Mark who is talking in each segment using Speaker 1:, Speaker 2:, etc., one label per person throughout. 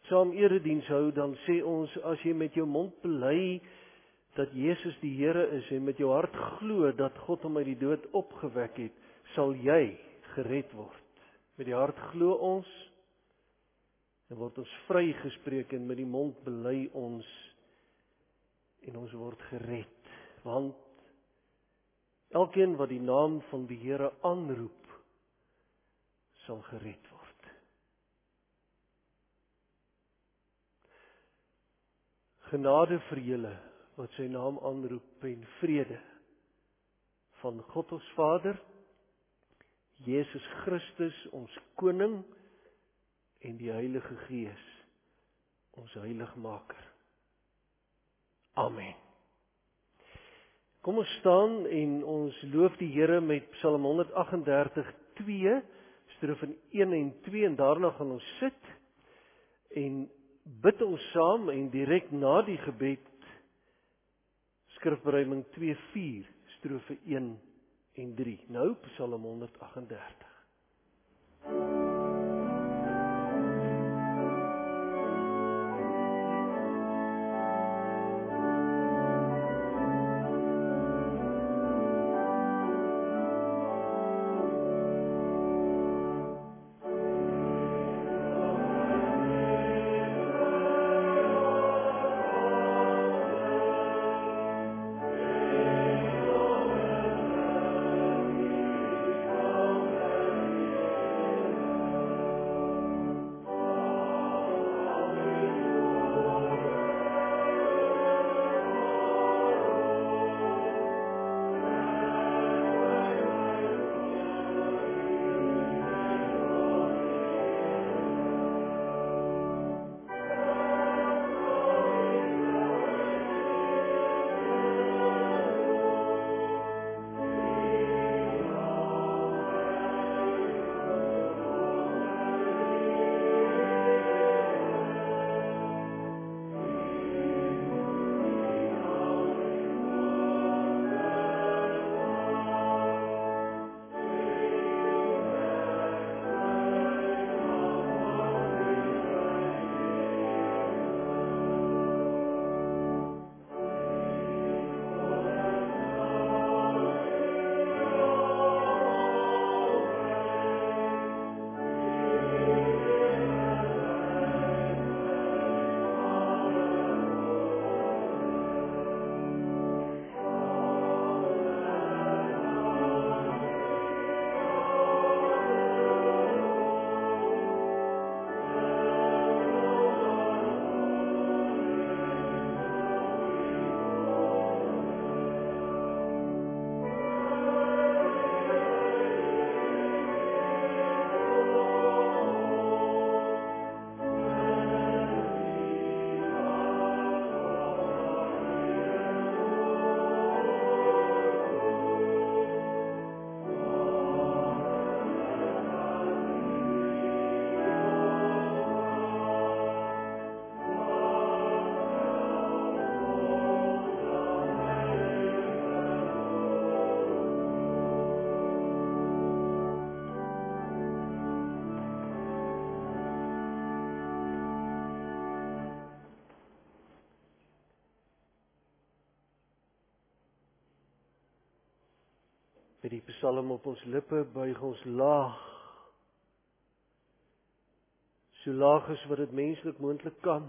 Speaker 1: saam erediens hou, dan sê ons, as jy met jou mond bely dat Jesus die Here is en met jou hart glo dat God hom uit die dood opgewek het, sal jy gered word. Met die hart glo ons, en word ons vrygespreek, en met die mond bely ons, en ons word gered. Want elkeen wat die naam van die Here aanroep, sal gered word. Genade vir julle wat sy naam aanroep, en vrede van God ons Vader, Jesus Christus ons Koning, en die Heilige Gees, ons Heiligmaker. Amen. Kom ons staan en ons loof die Here met Psalm 138:2, strofe 1 en 2, en daarna gaan ons sit en bid ons saam, en direk na die gebed skrifberuiming 2:4, strofe 1 en 3. Nou Psalm 138. Met die psalm op ons lippe buig ons laag, so laag as wat dit menslik moontlik kan,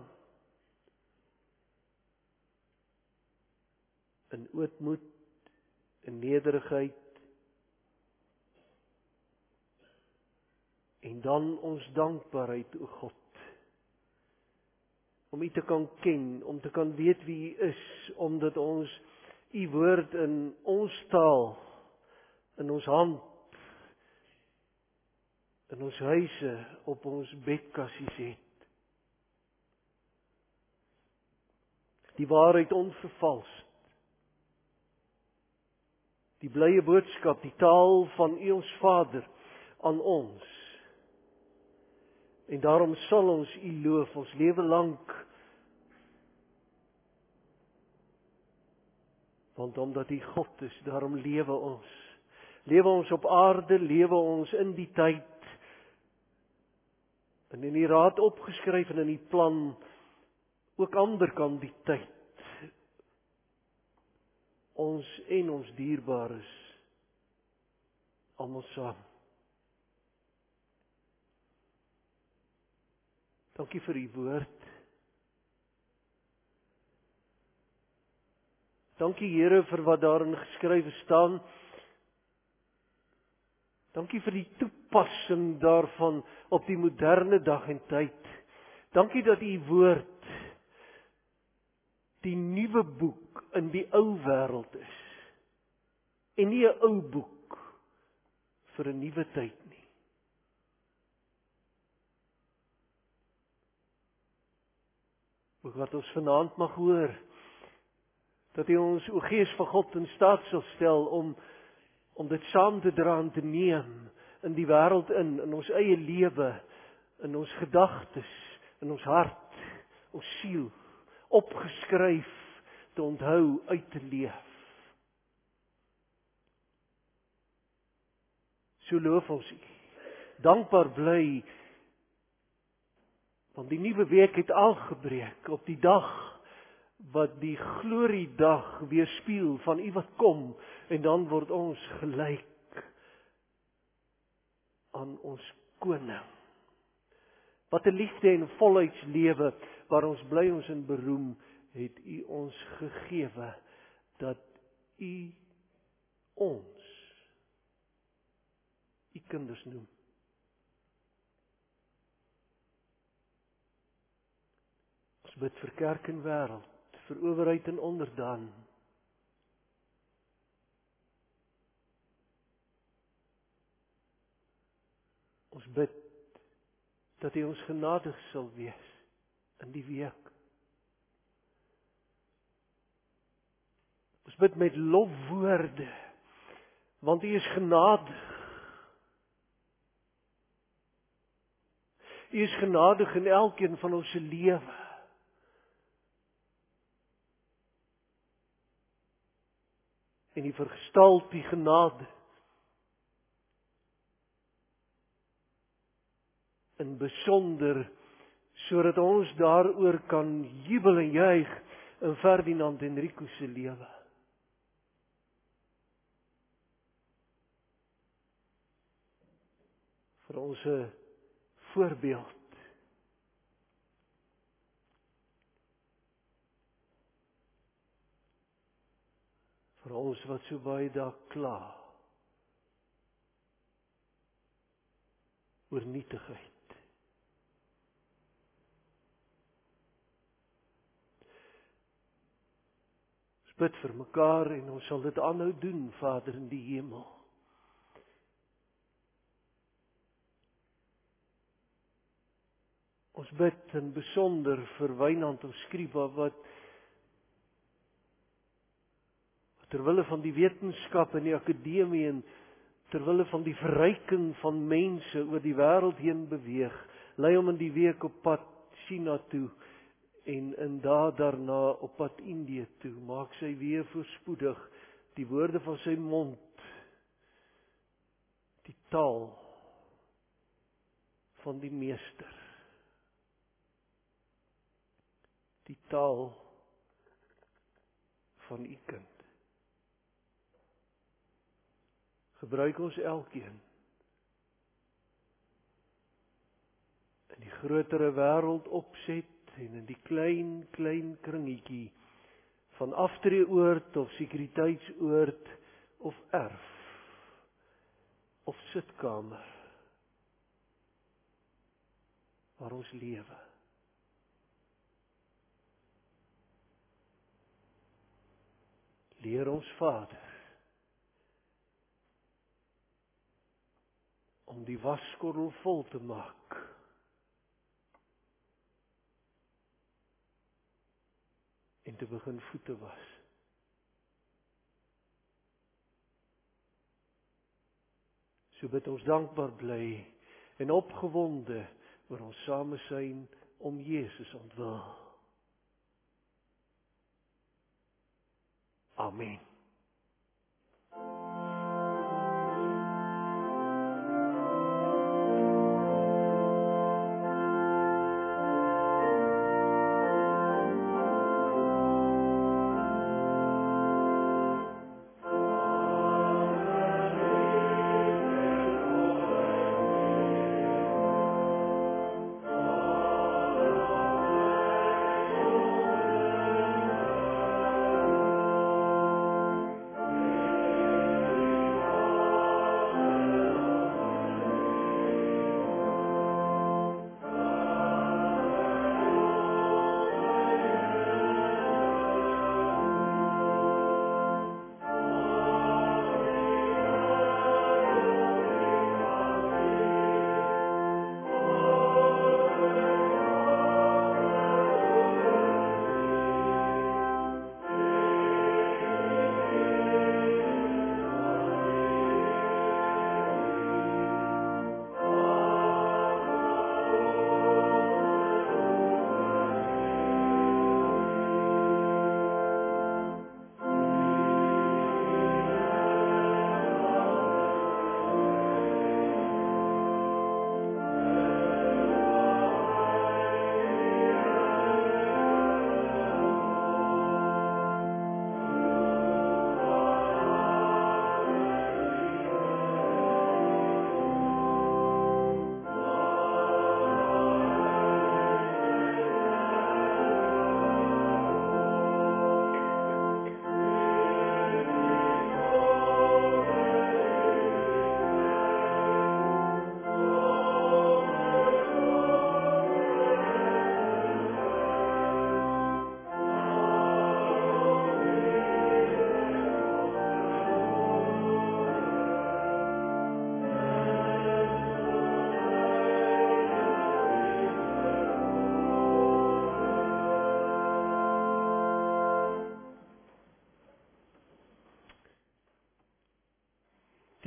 Speaker 1: in ootmoed, in nederigheid, en dan ons dankbaarheid, o God, om U te kan ken, om te kan weet wie U is, omdat ons U woord in ons taal, in ons hand, in ons huise, op ons bedkassies het. Die waarheid onvervals. Die blye boodskap, die taal van U ons Vader aan ons. En daarom sal ons U loof ons lewe lank. Want omdat U God is, daarom lewe ons. Lewe ons op aarde, lewe ons in die tyd En in die raad opgeskryf en in die plan ook ander kan die tyd. Ons en ons dierbares almal saam. Dankie vir u woord. Dankie Here vir wat daarin geskrywe staan. Dankie vir die toepassing daarvan op die moderne dag en tyd. Dankie dat u woord die nuwe boek in die ou wêreld is. En nie 'n ou boek vir 'n nuwe tyd nie. Ook wat ons vanaand mag hoor, dat U ons, o Gees van God, in staat sal stel om dit saam te dra en te neem in die wêreld in ons eie lewe, in ons gedagtes, in ons hart, ons siel, opgeskryf, te onthou, uit te leef. So loof ons U. Dankbaar bly, want die nuwe week het aangebreek op die dag wat die gloriedag weerspieël van U wat kom, en dan word ons gelyk aan ons koning. Wat 'n liefde en volheidslewe waar ons bly ons in beroem, het U ons gegewe, dat U ons U kinders noem. Ons bid vir kerk en wêreld, vir owerheid en onderdaan. Ons bid dat U ons genadig sal wees in die week. Ons bid met lofwoorde, want U is genadig. U is genadig in elkeen van ons se lewe. En U vergestaal die genade in besonder, sodat ons daaroor kan jubel en juig in Ferdinand Henrico se lewe. Vir ons 'n voorbeeld. Vir ons wat so baie daar kla oor nietigheid. Ons bid vir mekaar en ons sal dit aanhou doen, Vader in die hemel. Ons bid in besonder vir Wynand of Skriba wat terwille van die wetenskap en die akademie en terwille van die verryking van mense oor die wêreld heen beweeg, lei hom in die week op pad China toe en daarna op pad Indië toe. Maak sy weer voorspoedig die woorde van sy mond, die taal van die meester, die taal van U kind. Gebruik ons elkeen in die grotere wêreld opset en in die klein kringetjie van aftreeoord of sekuriteitsoord of erf of sitkamer waar ons lewe. Leer ons Vader om die waskorrel vol te maak en te begin voete was. So bid ons dankbaar bly en opgewonde oor ons samesyn om Jesus ontwil. Amen.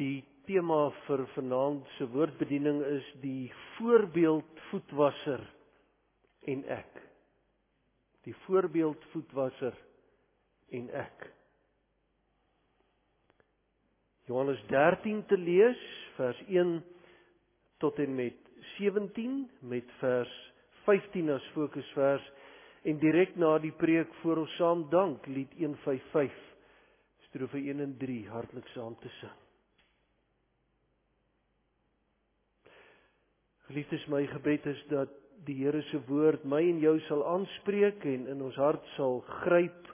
Speaker 1: Die tema vir vanaand se woordbediening is die voorbeeld voetwasser en ek. Die voorbeeld voetwasser en ek. Johannes 13 te lees, vers 1 tot en met 17, met vers 15 as fokusvers, en direk na die preek voor ons saam dank, lied 155, strofe 1 en 3, hartlik saam te sing. Geliefdes, my gebed is dat die Here se woord my en jou sal aanspreek en in ons hart sal gryp.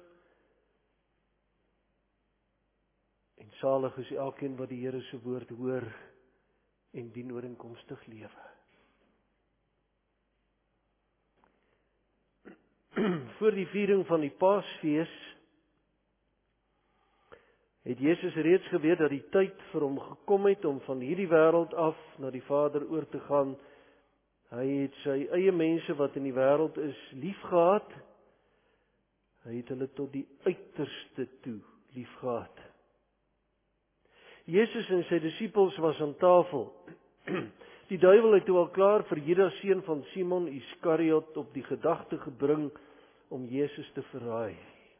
Speaker 1: En salig is elkeen wat die Here se woord hoor en dien ooreenkomstig lewe. Voor die viering van die Paasfees het Jesus reeds geweet dat die tyd vir hom gekom het om van hierdie wêreld af na die Vader oor te gaan. Hy het sy eie mense wat in die wêreld is liefgehad. Hy het hulle tot die uiterste toe liefgehad. Jesus en sy disippels was aan tafel. Die duiwel het toe al klaar vir Judas seun van Simon Iskariot op die gedagte gebring om Jesus te verraai.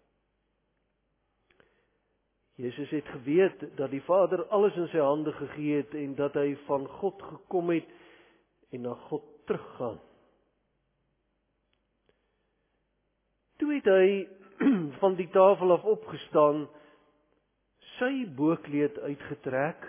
Speaker 1: Jesus het geweet dat die Vader alles in sy hande gegee het en dat hy van God gekom het en na God teruggaan. Toe het hy van die tafel af opgestaan, sy bokkleed uitgetrek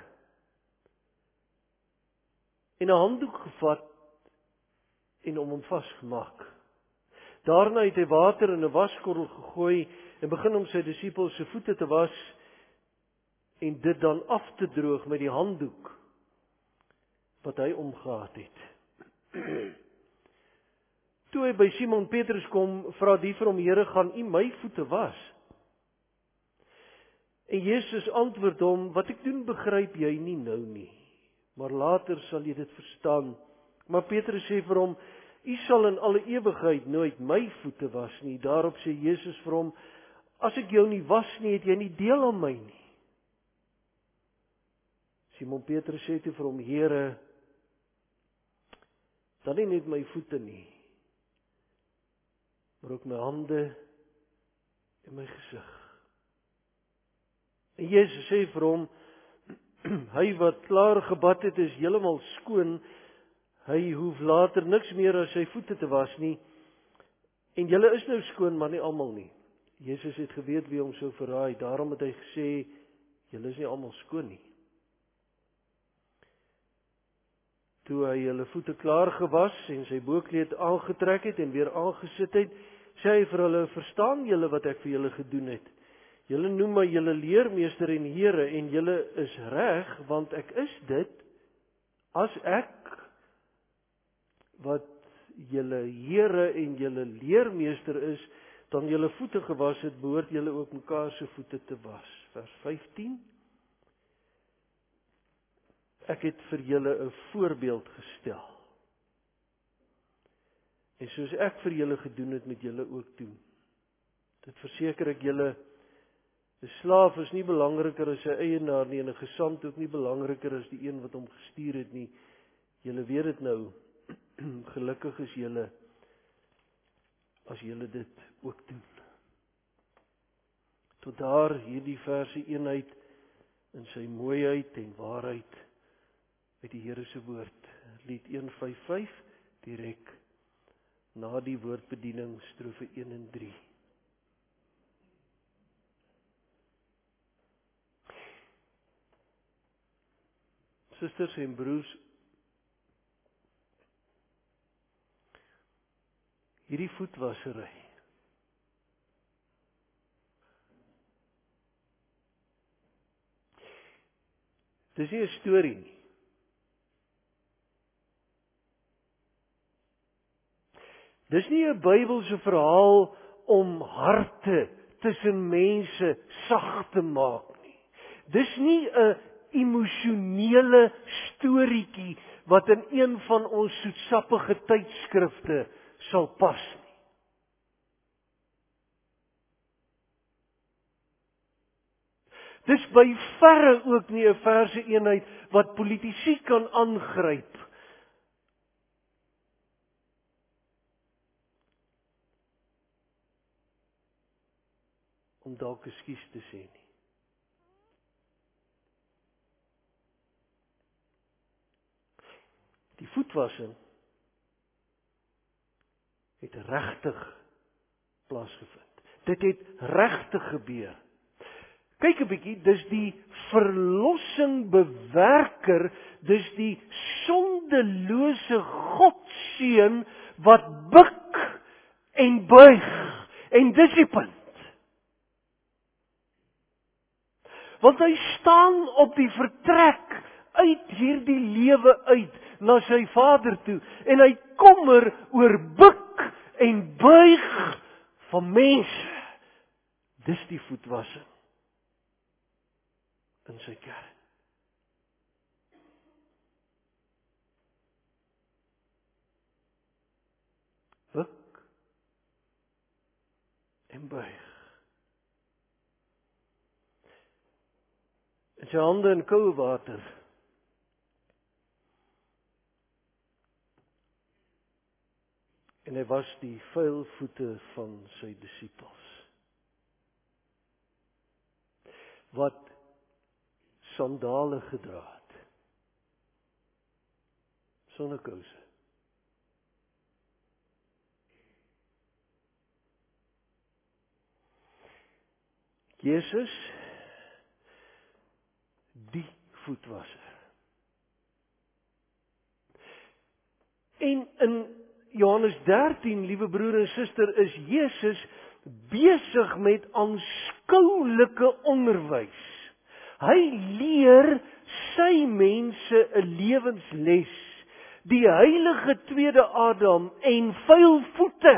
Speaker 1: en 'n handdoek gevat en hom vasgemaak. Daarna het hy water in 'n waskorrel gegooi en begin om sy disippels se voete te was en dit dan af te droog met die handdoek wat hy omgehad het. Toe hy by Simon Petrus kom, vra die vir hom: Here, gaan U my voete was? En Jesus antwoord hom: wat ek doen begryp jy nie nou nie, maar later sal jy dit verstaan. Maar Petrus sê vir hom: U sal in alle ewigheid nooit my voete was nie. Daarop sê Jesus vir hom: as ek jou nie was nie, het jy nie deel aan my nie. Simon Petrus sê toe vir hom: Here, dan nie net my voete nie, maar ook my hande en my gesig. En Jesus sê vir hom: hy wat klaar gebad het, is heeltemal skoon. Hy hoef later niks meer as sy voete te was nie. En julle is nou skoon, maar nie almal nie. Jesus het geweet wie hom sou verraai. Daarom het hy gesê: julle is nie almal skoon nie. Toe hy hulle voete klaar gewas en sy bokkleed aangetrek het en weer aangesit het, sê hy vir hulle: verstaan julle wat ek vir julle gedoen het? Julle noem my julle leermeester en Here, en julle is reg, want ek is dit. As ek wat julle Here en julle leermeester is, dan julle voete gewas het, behoort julle ook mekaar se voete te was. Vers 15. Ek het vir julle 'n voorbeeld gestel. En soos ek vir julle gedoen het, moet julle ook doen. Dit verseker ek julle: 'n slaaf is nie belangriker as sy eienaar nie, en 'n gesant ook nie belangriker as die een wat hom gestuur het nie. Julle weet dit nou. Gelukkig is julle as julle dit ook doen. Tot daar hierdie verse eenheid in sy mooiheid en waarheid uit die Here se woord. Lied 155 direk na die woordbediening, strofe 1 en 3. Susters en broers, hierdie voetwassery dis nie 'n storie nie. Dis nie 'n Bybelse verhaal om harte tussen mense sag te maak nie. Dis nie 'n emosionele storieetjie wat in een van ons soetsappige tydskrifte sal pas nie. Dis by verre ook nie 'n verse eenheid wat politici kan aangryp om dalk 'n skuis te sê nie. Die voetwassing het regtig plaasgevind. Dit het regtig gebeur. Kyk 'n bietjie, dis die verlossing bewerker, dis die sondelose Godseun wat buig en buig en dis die punt. Want hy staan op die vertrek uit hierdie lewe uit na sy Vader toe en hy kommer oor buig en buig van mense. Dis die voetwassing in sy kerk. Buig en buig. En sy hande in koue water. En hy was die vuil voete van sy disippels. Wat sandale gedra het. Sonder kouse. Jesus, die voetwasser. En in Johannes 13, liewe broer en suster, is Jesus besig met aanskoulike onderwys. Hy leer sy mense 'n lewensles, die heilige tweede Adam en vuil voete.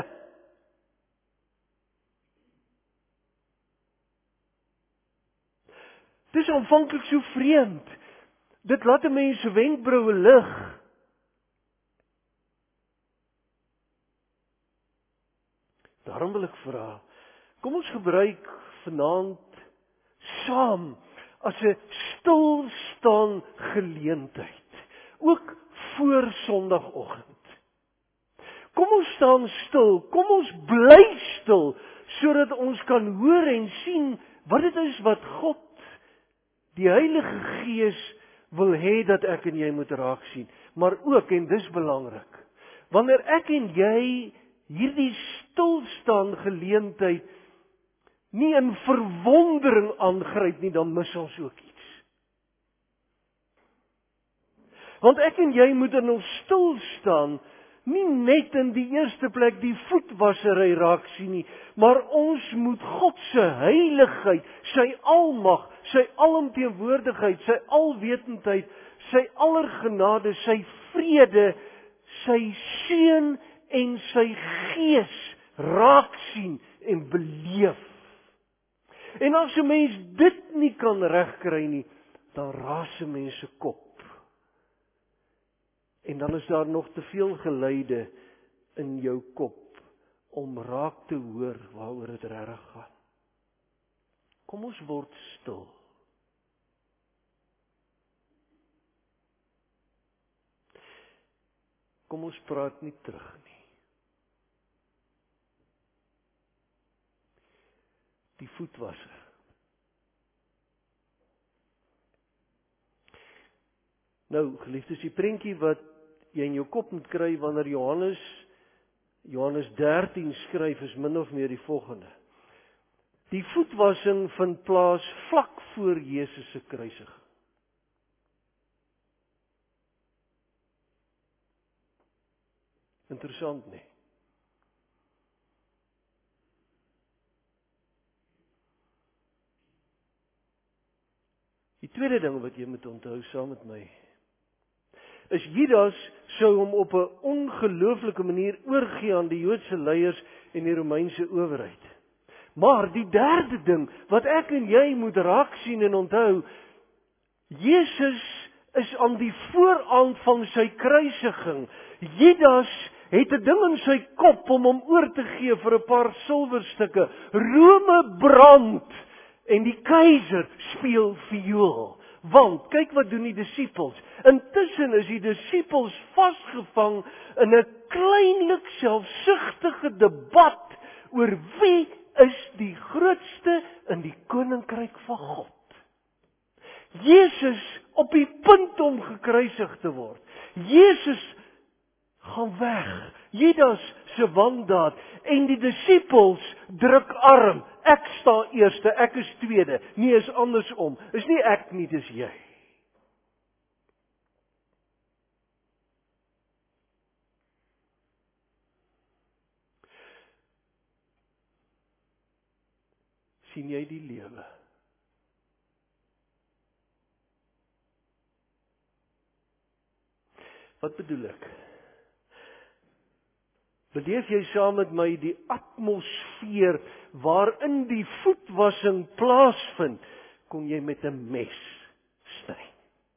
Speaker 1: Dis aanvanklik so vreemd. Dit laat 'n mens se wenkbroue lig. Daarom wil ek vra, kom ons gebruik vanaand saam as 'n stilstaan geleentheid, ook voor Sondagoggend. Kom ons staan stil, kom ons bly stil, sodat ons kan hoor en sien wat dit is wat God, die Heilige Gees, wil hê dat ek en jy moet raak sien. Maar ook, en dis belangrik, wanneer ek en jy hierdie stilstaan geleentheid nie in verwondering aangryp nie, dan mis ons ook iets. Want ek en jy moet in ons stilstaan nie net in die eerste plek die voetwassery raak sien nie, maar ons moet God se heiligheid, sy almag, sy alomteenwoordigheid, sy alwetendheid, sy allergenade, sy vrede, sy seën en sy gees raak sien en beleef. En as 'n mens dit nie kan regkry nie, dan raas 'n mens se kop. En dan is daar nog te veel geluide in jou kop om raak te hoor waaroor dit regtig gaan. Kom ons word stil. Kom ons praat nie terug nie. Die voetwasser. Nou, geliefdes, die prentjie wat jy in jou kop moet kry wanneer Johannes 13 skryf, is min of meer die volgende. Die voetwassing vind plaas vlak voor Jesus se kruisiging. Interessant, nee. Die tweede ding wat jy moet onthou saam met my, is Judas sou hom op 'n ongelooflike manier oorgee aan die Joodse leiers en die Romeinse owerheid. Maar die derde ding wat ek en jy moet raak sien en onthou, Jesus is aan die vooraand van sy kruisiging. Judas het 'n ding in sy kop om hom oor te gee vir 'n paar silwerstukke. Rome brand En die keiser speel viool. Want, kyk wat doen die disippels. Intussen is die disippels vasgevang in 'n kleinlik selfsugtige debat oor wie is die grootste in die koninkryk van God. Jesus op die punt om gekruisig te word. Jesus gaan weg. Judas se wandaad en die disippels druk arm. Ek sta eerste, ek is tweede. Nee, is andersom. Is nie ek nie, dis jy. Sien jy die lewe? Wat bedoel ek? Beleef jy saam met my die atmosfeer waarin die voetwassing plaasvind, kon jy met 'n mes sny.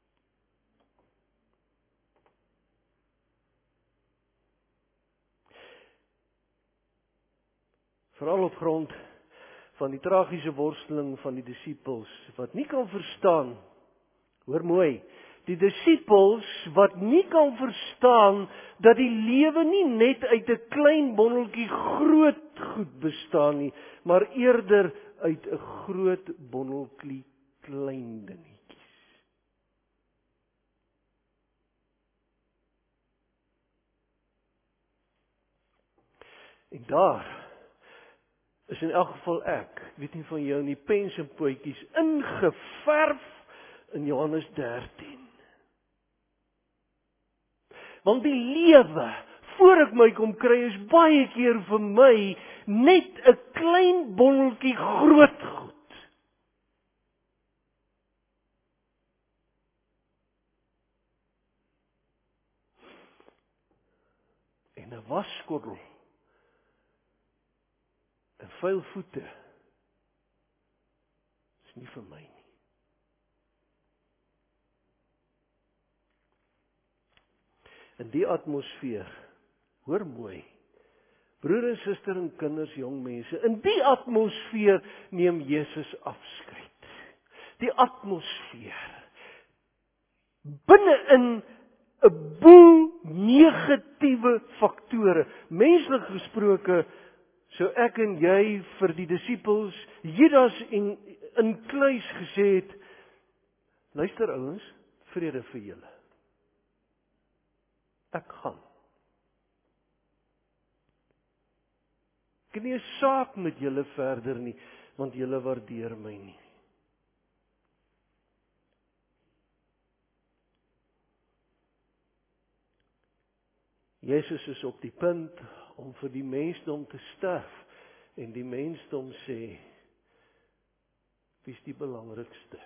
Speaker 1: Veral op grond van die tragiese worsteling van die disippels wat nie kan verstaan, hoor mooi, die disippels wat nie kan verstaan dat die lewe nie net uit 'n klein bondeltjie groot goed bestaan nie, maar eerder uit 'n groot bondeltjie klein dingetjies. En daar is in elk geval ek weet nie van jou nie, pens en potjies ingeverf in Johannes 13. Want die lewe, voor ek my kom kry, is baie keer vir my net 'n klein bondeltjie groot goed. En 'n waskorrel en vuil voete is nie vir my nie. In die atmosfeer, hoor mooi, broer en suster en kinders, jong mense, in die atmosfeer neem Jesus afskeid. Die atmosfeer. Binne-in 'n boel negatiewe faktore. Menslik gesproke, sou ek en jy vir die disippels, Judas en inkluis gesê het, luister ouens, vrede vir julle. Ek gaan. Ek het nie 'n saak met julle verder nie, want julle waardeer my nie. Jesus is op die punt om vir die mensdom te sterf en die mensdom sê, wie is die belangrikste?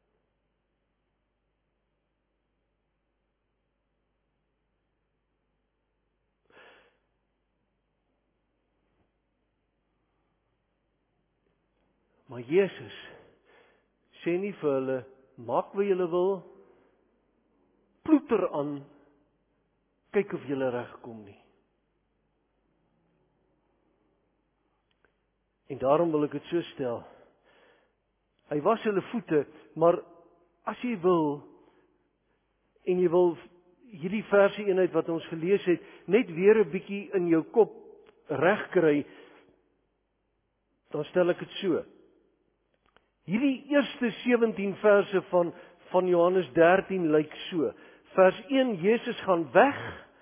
Speaker 1: Maar Jesus sê nie vir hulle, maak wat julle wil, ploeter aan, kyk of julle regkom nie. En daarom wil ek dit so stel. Hy was hulle voete, maar as jy wil, en jy wil hierdie versie eenheid wat ons gelees het, net weer 'n bietjie in jou kop regkry, dan stel ek dit so. Hierdie eerste 17 verse van Johannes 13 lyk so. Vers 1, Jesus gaan weg.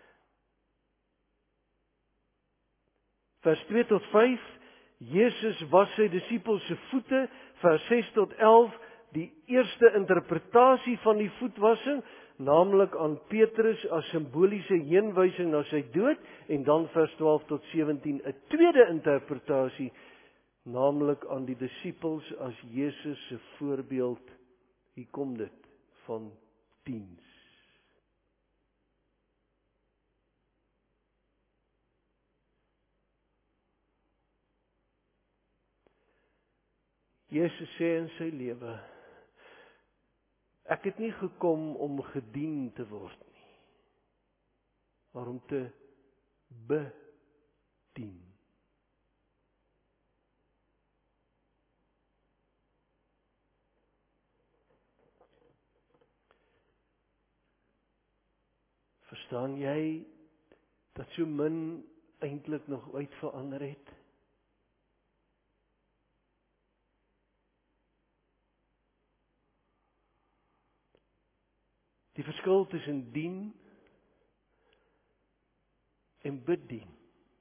Speaker 1: Vers 2 tot 5, Jesus was sy disippels se voete. Vers 6 tot 11, die eerste interpretasie van die voetwassing, naamlik aan Petrus as simboliese heenwysing na sy dood, en dan vers 12 tot 17, 'n tweede interpretasie, naamlik aan die disippels as Jesus se voorbeeld, hier kom dit, van diens. Jesus sê in sy lewe, ek het nie gekom om gedien te word nie, maar om te bedien. 10. Verstaan jy dat so min eintlik nog ooit verander het? Die verskil tussen dien en bedien.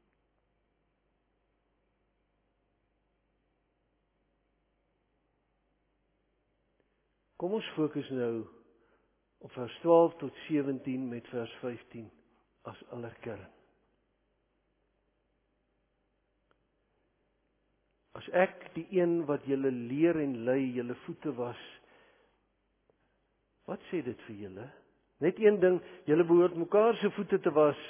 Speaker 1: Kom ons fokus nou op vers 12 tot 17 met vers 15 as allerkern. As ek die een wat julle leer en lei, julle voete was, wat sê dit vir julle? Net een ding, julle behoort mekaar se voete te was.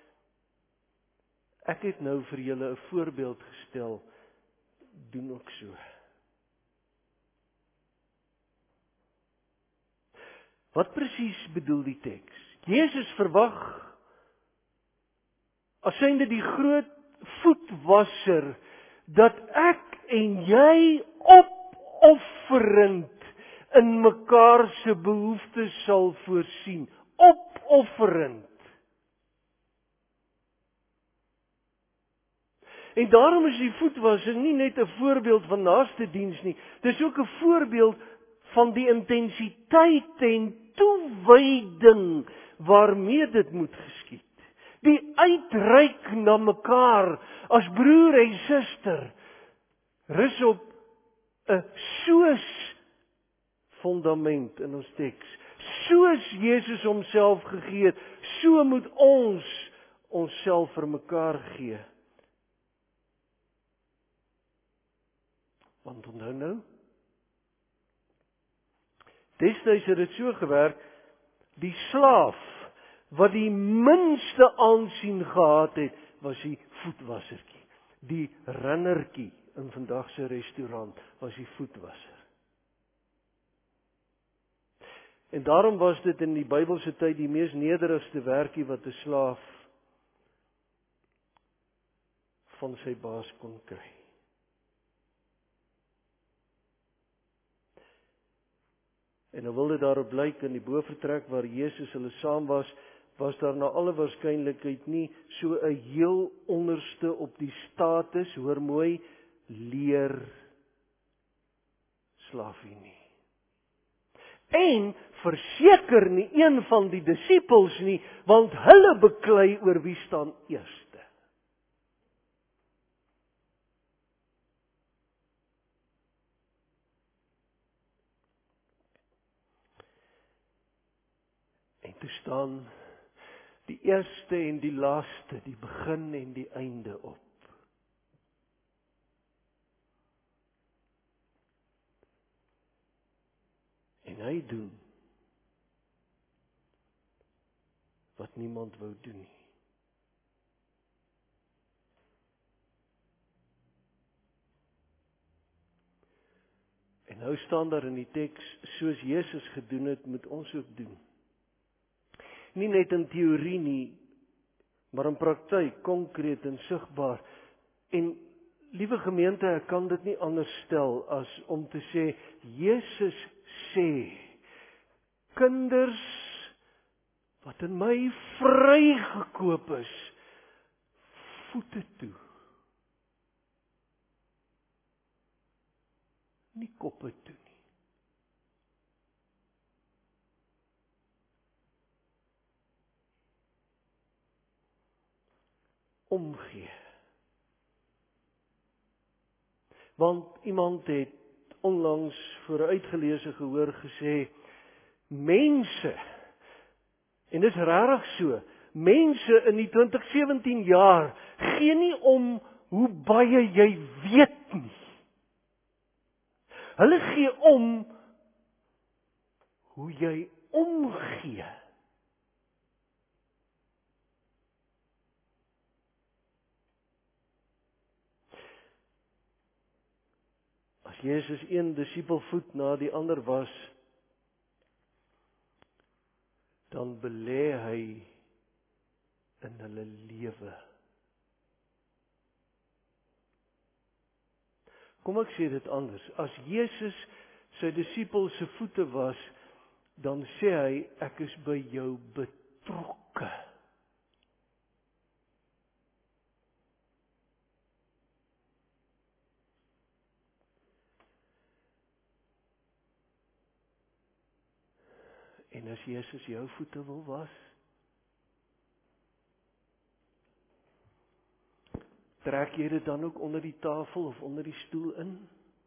Speaker 1: Ek het nou vir julle 'n voorbeeld gestel, doen ook so. Wat presies bedoel die teks? Jesus verwag, as synde die groot voetwasser, dat ek en jy opofferend in mekaar se behoeftes sal voorsien. Opofferend. En daarom is die voetwassing nie net 'n voorbeeld van naaste diens nie. Dis ook 'n voorbeeld van die intensiteit en toewyding waarmee dit moet geskied. Die uitreik na mekaar as broer en suster rus op 'n soos fundament in ons teks. Soos Jesus homself gegee het, so moet ons onsself vir mekaar gee. Want onthou nou, destyds het dit so gewerk, die slaaf wat die minste aansien gehad het, was die voetwassertjie. Die runnertjie in vandag se restaurant was die voetwasser. En daarom was dit in die Bybelse tyd die mees nederigste werkie wat 'n slaaf van sy baas kon kry. En nou wil dit daarop blyk in die bovertrek waar Jesus hulle saam was daar na alle waarskynlikheid nie so 'n heel onderste op die status, hoor mooi, leer slaafie nie. En verseker nie een van die disippels nie, want hulle beklei oor wie staan eerste. En toe staan die eerste en die laaste, die begin en die einde op. En hy doen wat niemand wou doen nie. En nou staan daar in die teks, soos Jesus gedoen het, moet ons ook doen. Nie net in teorie nie, maar in praktyk, konkreet en sigbaar. En liewe gemeente, ek kan dit nie anders stel as om te sê, Jesus sê, kinders wat in my vrygekoop is, voete toe. Nie koppe toe nie. Omgee. Want iemand het onlangs voor 'n uitgeleese gehoor gesê, mense, en dis regtig so, mense in die 2017 jaar gee nie om hoe baie jy weet nie. Hulle gee om hoe jy omgee. As Jesus een disipel voet na die ander was, dan belê hy in hulle lewe. Kom ek sê dit anders. As Jesus sy disipel se voete was, dan sê hy, ek is by jou betrokke. En as Jesus jou voete wil was, trek jy dit dan ook onder die tafel of onder die stoel in?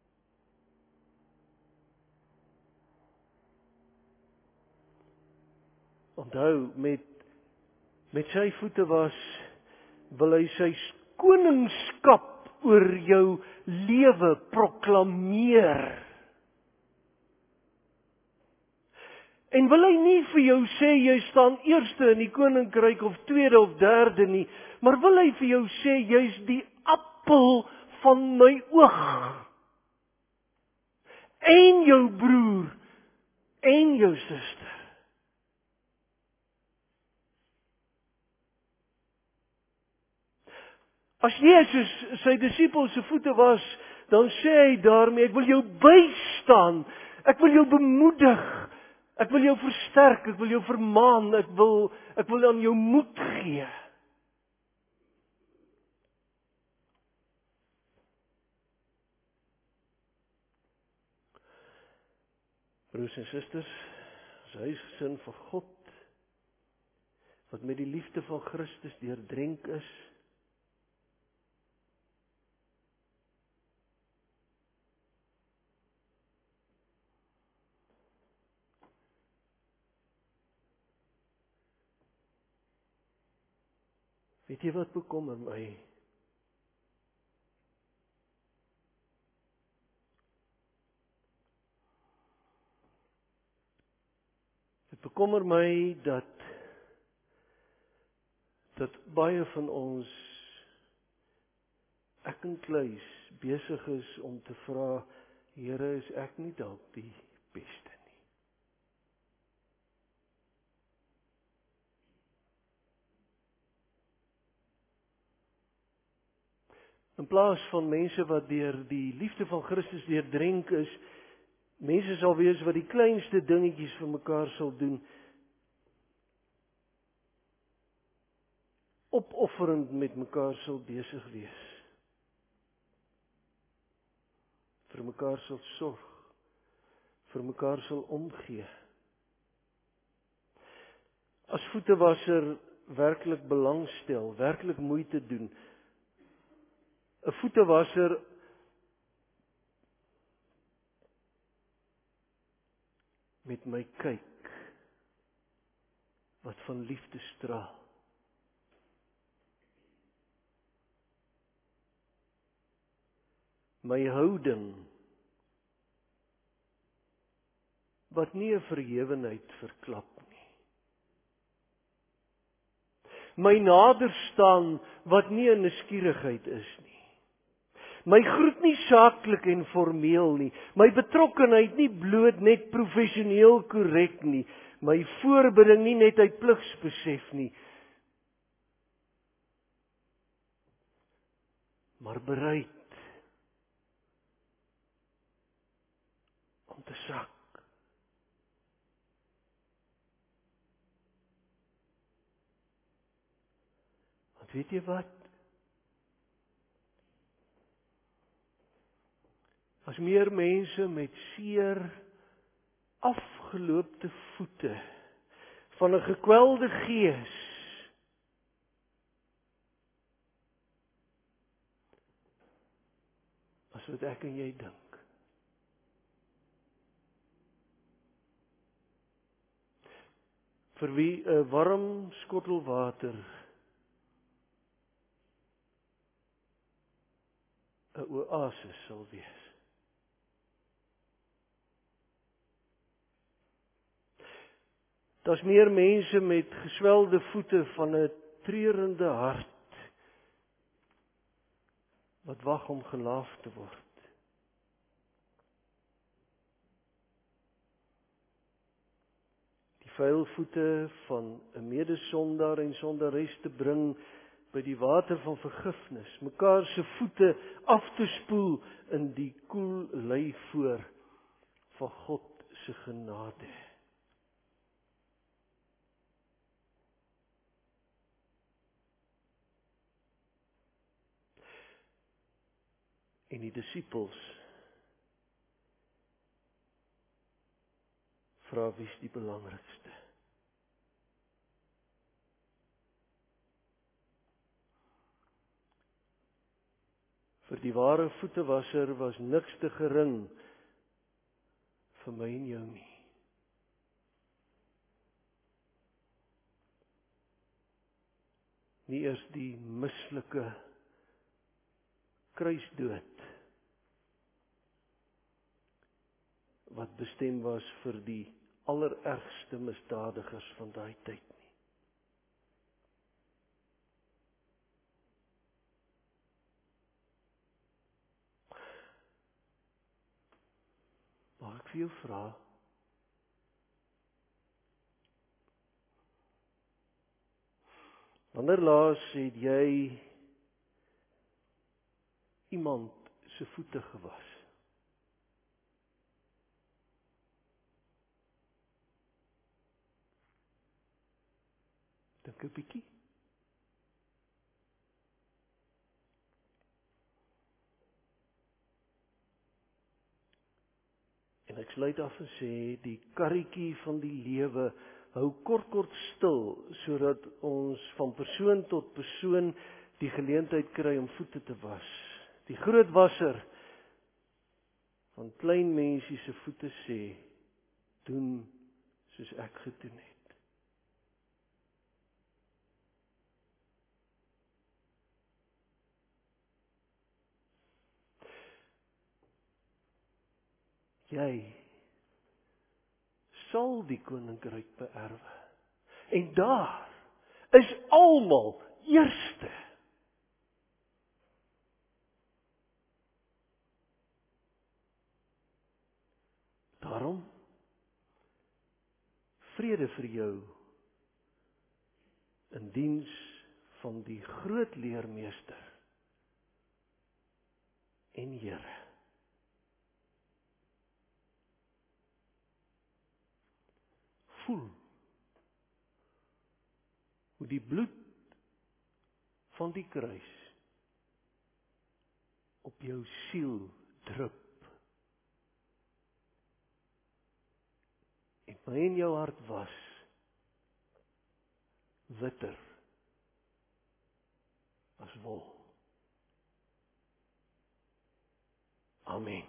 Speaker 1: Onthou, met sy voete was, wil hy sy koningskap oor jou lewe proklameer. En wil hy nie vir jou sê, jy staan eerste in die koninkryk of tweede of derde nie, maar wil hy vir jou sê, jy's die appel van my oog. En jou broer, en jou suster. As Jesus sy disippels se voete was, dan sê hy daarmee, ek wil jou bystaan, ek wil jou bemoedig, ek wil jou versterk, ek wil jou vermaan, ek wil aan jou moed gee. Broers en susters, as huisgesin van God, wat met die liefde van Christus deurdrenk is, weet jy wat bekommer my? Dit bekommer my dat baie van ons, ek inkluis, besig is om te vra, Here, is ek nie dalk die beste nie? In plaas van mense wat deur die liefde van Christus deurdrenk is, mense sal wees wat die kleinste dingetjies vir mekaar sal doen, opofferend met mekaar sal besig wees, vir mekaar sal sorg, vir mekaar sal omgee. As voetewasser werklik belangstel, werklik moeite doen, 'n voetewasser met my kyk, wat van liefde straal. My houding, wat nie 'n verhewenheid verklap nie. My naderstaan, wat nie 'n nuuskierigheid is nie. My groet nie saaklik en formeel nie. My betrokkenheid nie bloot net professioneel korrek nie. My voorbidding nie net uit pligsbesef nie. Maar bereid om te sak. Want weet jy wat? As meer mense met seer, afgeloopte voete, van 'n gekwelde gees, as wat ek en jy dink. Vir wie 'n warm skottel water 'n oasis sal wees. Daar's meer mense met geswelde voete van 'n treurende hart wat wag om gelaaf te word. Die vuil voete van 'n medesondaar en sondares te bring by die water van vergifnis, mekaar se voete af te spoel in die koel leivoor van God se genade. En die disippels vra wie is die belangrikste? Vir die ware voetewasser was niks te gering vir my en jou nie. Nie eers die mislike kruisdood wat bestem was vir die allerergste misdadigers van daai tyd nie. Mag ek vir jou vra, wanneer laas het jy iemand se voete gewas? Dink 'n bietjie. En ek sluit af en sê, die karretjie van die lewe hou kort stil, sodat ons van persoon tot persoon die geleentheid kry om voete te was. Die groot wasser van klein mensie se voete sê, doen soos ek gedoen het. Jy sal die koninkryk beerwe. En daar is almal eerste. Daarom, vrede vir jou in diens van die groot leermeester en Here. Voel hoe die bloed van die kruis op jou siel drup en my en jou hart was witter as wol. Amen.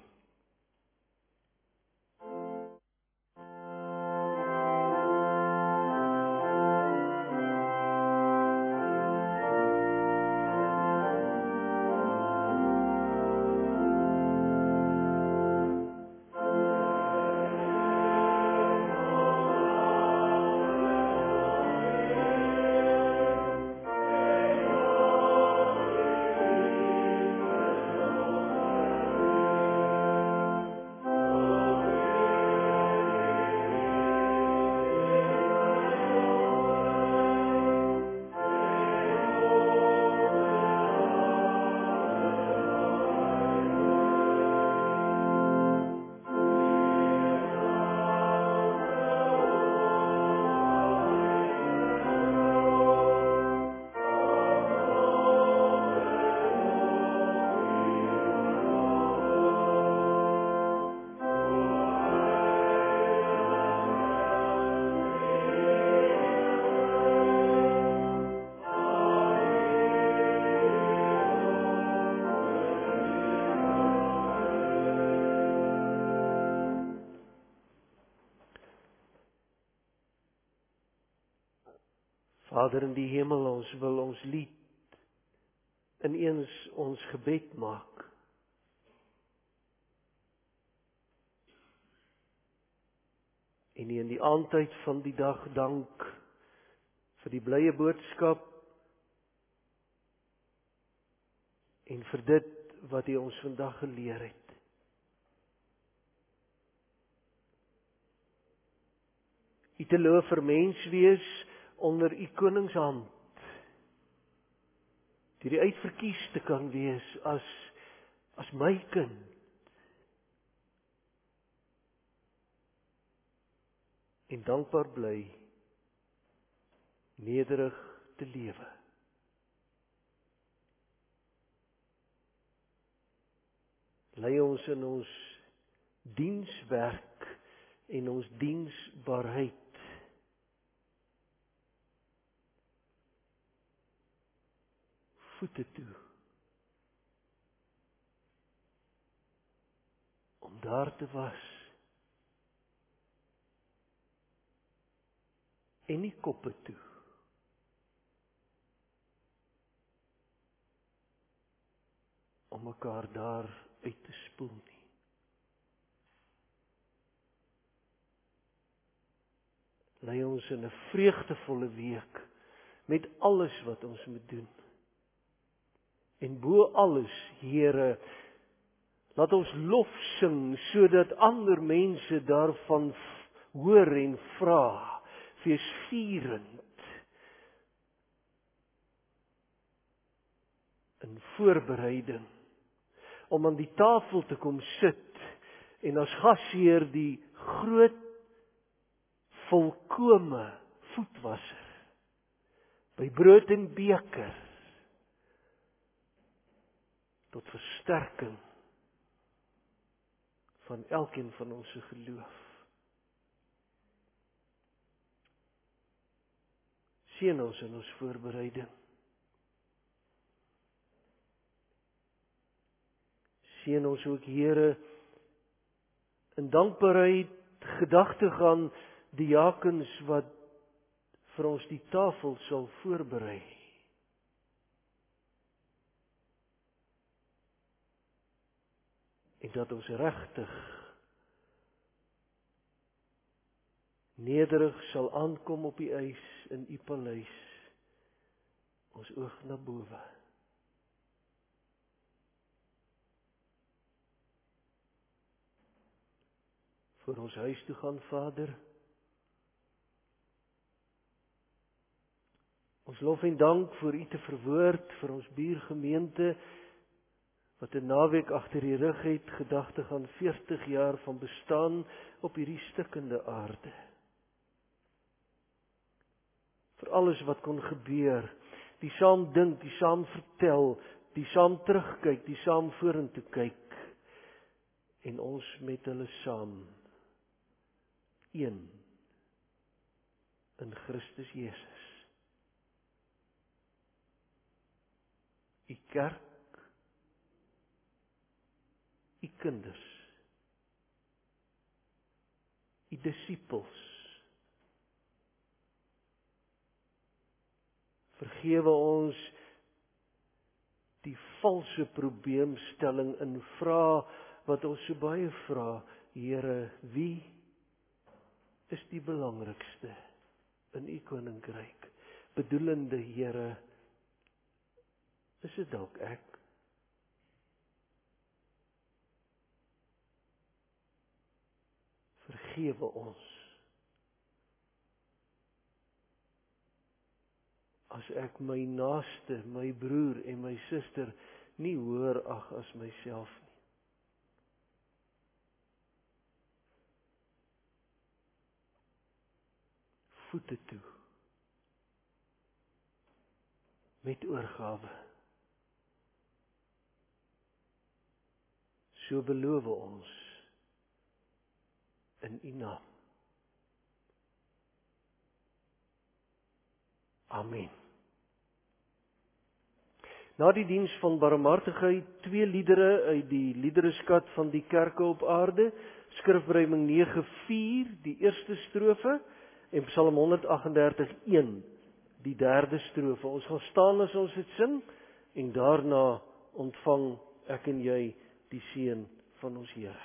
Speaker 1: Vader in die hemel, ons wil ons lied ineens ons gebed maak. En in die aandtyd van die dag dank vir die blye boodskap en vir dit wat U ons vandag geleer het. U te loof vir menswees onder U koningshand, die uitverkies te kan wees as my kind. En dankbaar bly, nederig te lewe. Lei ons in ons dienswerk en ons diensbaarheid. Voete toe. Om daar te was. En nie koppe toe. Om mekaar daar uit te spoel nie. Lei ons in 'n vreugdevolle week met alles wat ons moet doen. En bo alles, Here, laat ons lof sing sodat ander mense daarvan hoor en vra, feesvierend, in voorbereiding, om aan die tafel te kom sit en as gasheer die groot, volkome voetwasser, by brood en beker, tot versterking van elkeen van ons se geloof. Seën ons in ons voorbereiding. Seën ons ook, Here, in dankbaarheid gedagtig aan die diakens wat vir ons die tafel sal voorberei. En dat ons regtig nederig sal aankom op die ys in u paleis, ons oog na bowe. Voor ons huis toe gaan, Vader. Ons lof en dank vir u te verwoord, vir ons buurgemeente, wat 'n naweek agter die rug het, gedagtig aan 40 jaar van bestaan op hierdie stikkende aarde. Vir alles wat kon gebeur, die saam dink, die saam vertel, die saam terugkyk, die saam vorentoe kyk, en ons met hulle saam, een, in Christus Jesus. U kerk, u kinders, u disippels, vergewe ons die valse probleemstelling in vrae wat ons so baie vra, Here, wie is die belangrikste in u koninkryk? Bedoelende, Here, is dit dalk ek? Vergewe ons as ek my naaste, my broer en my suster nie hoër ag as myself nie. Voete toe, met oorgawe. So beloof ons in u naam. Amen. Na die diens van barmhartigheid, 2 liedere uit die liedereskat van die kerke op aarde, Skrifbereiding 9:4, die eerste strofe, en Psalm 138:1, die derde strofe. Ons gaan staan as ons dit sing, en daarna ontvang ek en jy die seën van ons Here.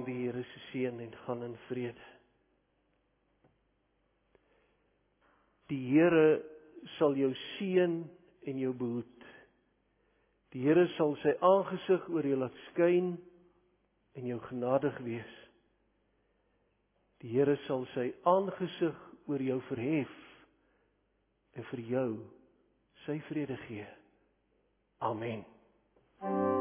Speaker 1: ontvang die Here se seën en gaan in vrede. Die Here sal jou seën en jou behoed. Die Here sal sy aangesig oor jou laat skyn en jou genadig wees. Die Here sal sy aangesig oor jou verhef en vir jou sy vrede gee. Amen.